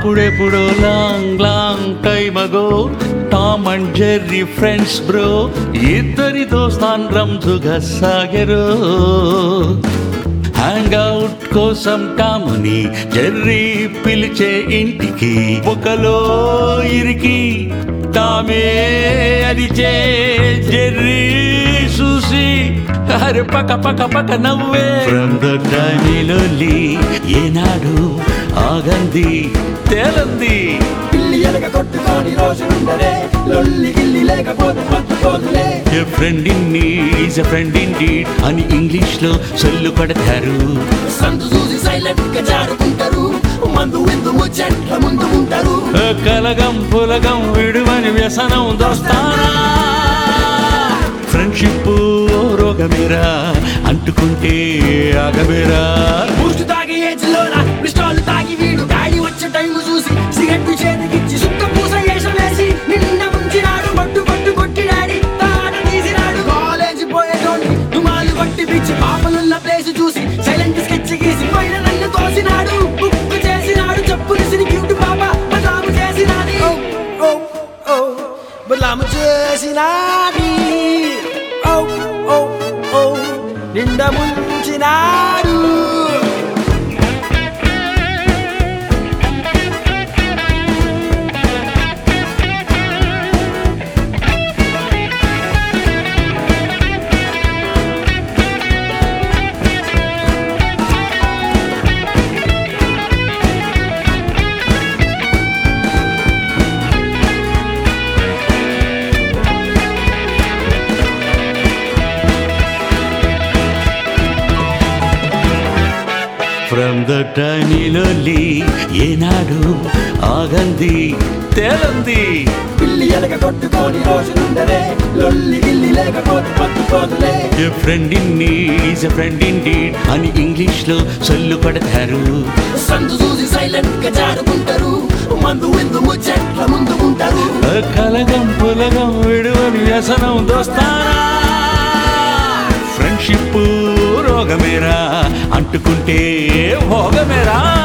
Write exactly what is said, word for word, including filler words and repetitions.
అప్పుడెప్పుడు long long time ago Tom and Jerry friends bro ఇద్దరితో స్థానంగా సాగరు hang out కోసం టాముని Jerry పిలిచే ఇంటికి ఒకలో ఇరికి టామే అరిచే జెర్రీ చూసి అరే పక్క పక్క పక్క నవ్వే ఫ్రమ్ ద టైమిలోలి ఏనాడు ఆగంది తేలంది పిల్లి ఎలక కొట్టుకొని రోజులుండరే లొల్లి గిల్లి లేకపోతే పట్టుకోదులే a friend in need is a friend indeed అని ఇంగ్లీష్ లో సొల్లు కొడతారు సందు చూసి సైలెంట్ గా జారుకుంటారు మందు విందు ముచ్చట్ల ముందు ఉంటారు కలగం పులగం విడువని వ్యసనం దోస్తానా ఫ్రెండ్షిప్ రోగమేరా అంటుకుంటే ఆగమేరా బూస్ట్ తాగి ఏజ్ లోన పిస్టాల్ తాగి వీడు గాడి వచ్చే టైం చూసి సిగరెట్ చేతికిచ్చి సుక్క పూస వేషం వేసి నిన్న ముంచినాడు పట్టు పట్టు కొట్టి డాడీ తాట తీసినాడు కాలేజీ పోయేటోని దుమాలు కొట్టి పిచ్చి పాపలున్న ప్లేస్ చూసి సైలెంట్ స్కెచ్ గీసి పైన నన్ను తోసినాడు బుక్ చేసినాడు చెప్పు నిసిని క్యూట్ పాప బదలాము చేసినాది ఓ ఓ బదలాము చేసినాది ఓ ఓ ఓ నిండా ముంచినాడు ఫ్రమ్ ద టైమిలోలి ఏనాడు ఆగంది తేలంది పిల్లి ఎలక కొట్టుకొని రోజులుండరే లొల్లి గిల్లి లేకపోతే పట్టుకోదులే a friend in need is a friend indeed అని ఇంగ్లీష్ లో సొల్లు కొడతారు సందు చూసి సైలెంట్ గా జారుకుంటారు మందు విందు ముచ్చట్ల ముందు ఉంటారు కలగం పులగం విడువని వ్యసనం దోస్తానా ఫ్రెండ్షిప్ రోగమేరా అంటుకుంటే భోగమేరా